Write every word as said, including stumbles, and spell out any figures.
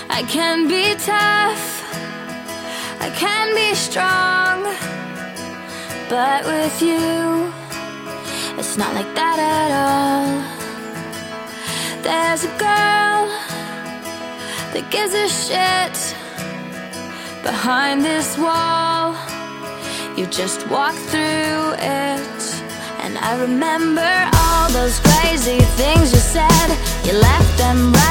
I can be tough, I can be strong, but with you, it's not like that at all. There's a girl that gives a shit behind this wall. You just walk through it, and I remember all those crazy things you said. You left them right